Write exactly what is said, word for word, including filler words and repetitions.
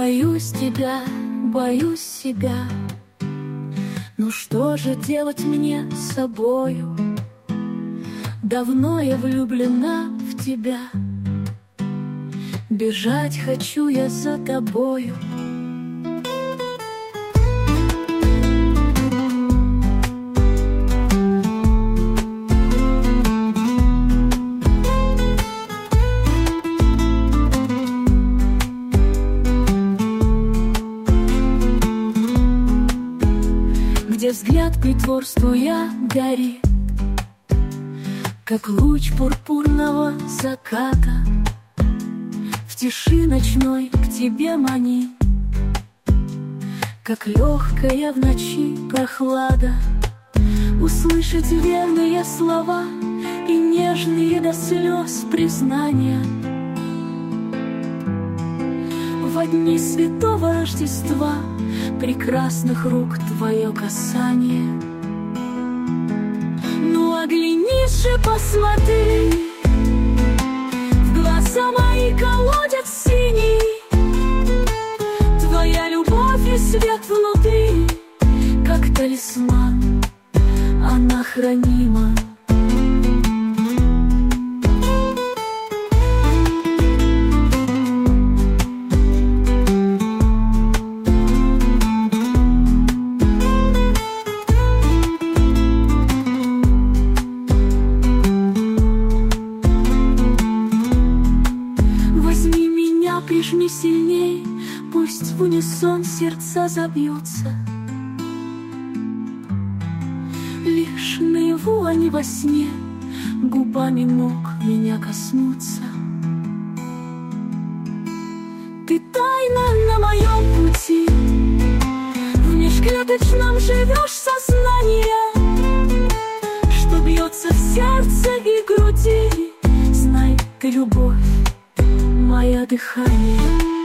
Боюсь тебя, боюсь себя. Ну что же делать мне с собою? Давно я влюблена в тебя. Бежать хочу я за тобою. Где взгляд притворствуя горит, как луч пурпурного заката, в тиши ночной к тебе манит, как легкая в ночи прохлада. Услышать верные слова и нежные до слез признания во дни святого Рождества, прекрасных рук твое касание. Ну оглянись же, посмотри, в глаза мои колодят синий. Твоя любовь и свет внутри, как талисман, она хранима. Прижми сильней, пусть в унисон сердца забьются. Лишь наяву, а не во сне, губами мог меня коснуться. Ты тайна на моем пути, в межклеточном живешь сознание, что бьется в сердце и груди. Знай, ты любовь, мое дыхание.